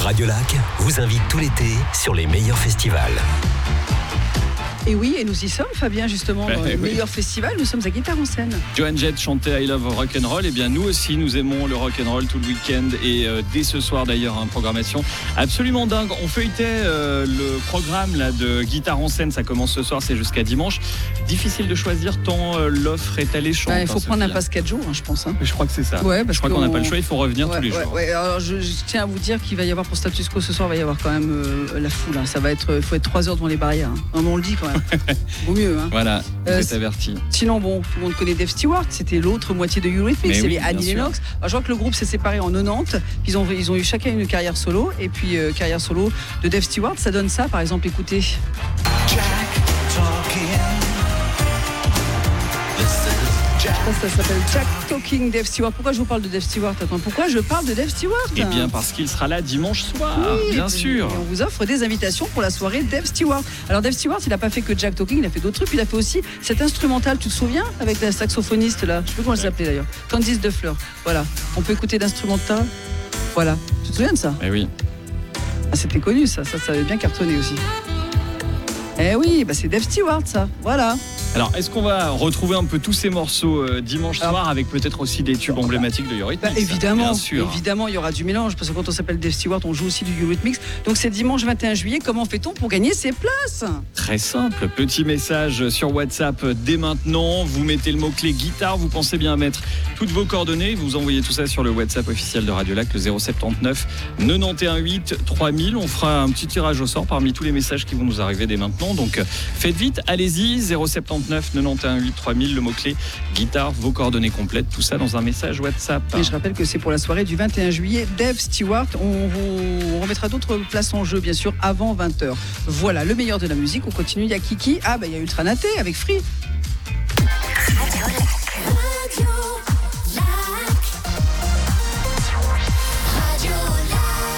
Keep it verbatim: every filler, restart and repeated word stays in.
Radiolac vous invite tout l'été sur les meilleurs festivals. Et oui, et nous y sommes, Fabien, justement, dans bah, le oui. meilleur festival. Nous sommes à Guitare en scène. Joan Jett chantait I Love Rock'n'Roll. Et bien nous aussi, nous aimons le rock'n'roll tout le week-end. Et euh, dès ce soir d'ailleurs, une programmation absolument dingue. On feuilletait euh, le programme là, de Guitare en scène. Ça commence ce soir, c'est jusqu'à dimanche. Difficile de choisir tant euh, l'offre est alléchante. Il bah, faut hein, prendre un Sophia. passe quatre jours, hein, je pense. Hein. Je crois que c'est ça. Ouais, parce je crois qu'on n'a qu'on- pas le choix, il faut revenir Ouais, tous les ouais, jours. ouais. Alors, je, je tiens à vous dire qu'il va y avoir pour Status Quo ce soir, il va y avoir quand même euh, la foule. Hein. Ça va être, il faut être trois heures devant les barrières. Hein. Non, mais on le dit quand même. Vaut mieux. Hein. Voilà, vous Euh, êtes avertis. Sinon, bon, tout le monde connaît Dave Stewart, c'était l'autre moitié de Eurythmics, Mais c'est oui, les Annie bien sûr. Lennox. Alors, je vois que le groupe s'est séparé en quatre-vingt-dix, ils ont, ils ont eu chacun une carrière solo, et puis euh, carrière solo de Dave Stewart, ça donne ça, par exemple, écoutez. Ça, ça s'appelle Jack Talking Dave Stewart. Pourquoi je vous parle de Dave Stewart? Attends, pourquoi je parle de Dave Stewart? Eh bien parce qu'il sera là dimanche soir, Oui, bien et- sûr. et on vous offre des invitations pour la soirée Dave Stewart. Alors Dave Stewart, il n'a pas fait que Jack Talking, il a fait d'autres trucs. Il a fait aussi cet instrumental, tu te souviens, avec la saxophoniste là. Je sais plus comment elle s'appelait d'ailleurs. Candice Duffler. Voilà. On peut écouter l'instrumental. Voilà. Tu te souviens de ça? Eh oui. Ah, c'était connu ça. Ça, ça avait bien cartonné aussi. Eh oui, bah c'est Dave Stewart ça. Voilà. Alors, est-ce qu'on va retrouver un peu tous ces morceaux euh, dimanche Alors, soir avec peut-être aussi des tubes emblématiques de Eurythmics? Bah, évidemment, bien sûr. évidemment, il y aura du mélange parce que quand on s'appelle Dave Stewart, on joue aussi du Eurythmics. Donc c'est dimanche vingt et un juillet. Comment fait-on pour gagner ces places? Très simple, petit message sur WhatsApp dès maintenant. Vous mettez le mot-clé guitare, vous pensez bien mettre toutes vos coordonnées. Vous envoyez tout ça sur le WhatsApp officiel de Radiolac, le zéro sept neuf quatre-vingt-onze huit trois mille. On fera un petit tirage au sort parmi tous les messages qui vont nous arriver dès maintenant. Donc faites vite, allez-y, zéro sept neuf quatre-vingt-onze huit trois mille, le mot-clé guitare, vos coordonnées complètes, tout ça dans un message WhatsApp. Et je rappelle que c'est pour la soirée du vingt et un juillet. Dave Stewart, on vous remettra d'autres places en jeu, bien sûr, avant vingt heures. Voilà, le meilleur de la musique. On continue. Il y a Kiki. Ah, bah, il y a Ultra Naté avec Free.